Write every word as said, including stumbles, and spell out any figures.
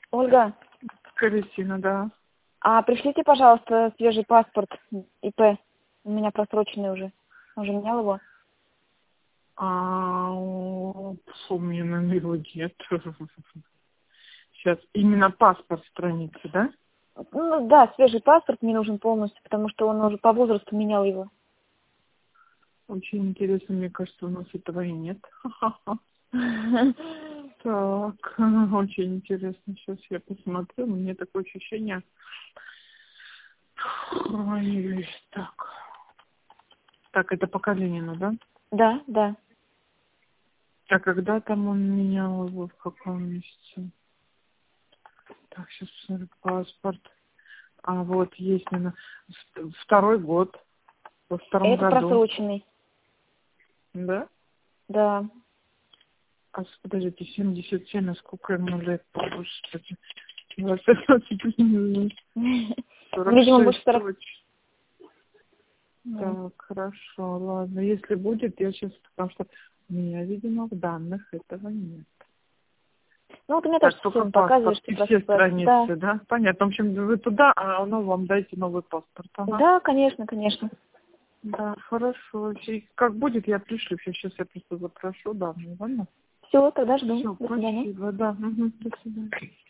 Ольга, Кристина, да. а пришлите, пожалуйста, свежий паспорт ИП. У меня просроченный уже. Уже менял его? А, у меня, наверное, его нет. Сейчас именно паспорт страницы, да? Ну да, свежий паспорт мне нужен полностью, потому что он уже по возрасту менял его. Очень интересно, мне кажется, у нас этого и нет. Так, очень интересно. Сейчас я посмотрю. У меня такое ощущение. Ой, так. Так, это по Калинину, да? Да, да. А когда там он менял его, в каком месяце? Так, сейчас посмотрю паспорт. А вот есть, наверное, второй год. Во втором Это году. просроченный. Да? Да. А, подождите, семьдесят семь, на сколько ему лет? Господи. двадцать, двадцать, сорок Видимо, больше шесть сорок. точно. Так, хорошо, ладно. Если будет, я сейчас, потому что у меня, видимо, в данных этого нет. Ну вот у меня тоже Так, только система показывает, паспорт что и все просто... Да. страницы, да? Понятно. В общем, вы туда, а оно вам дайте новый паспорт. Ага. Да, конечно, конечно. Да, хорошо. И как будет, я пришлю. Сейчас я просто запрошу данные, ладно? Все, тогда жду. Все, До свидания. спасибо, да. Угу, до свидания.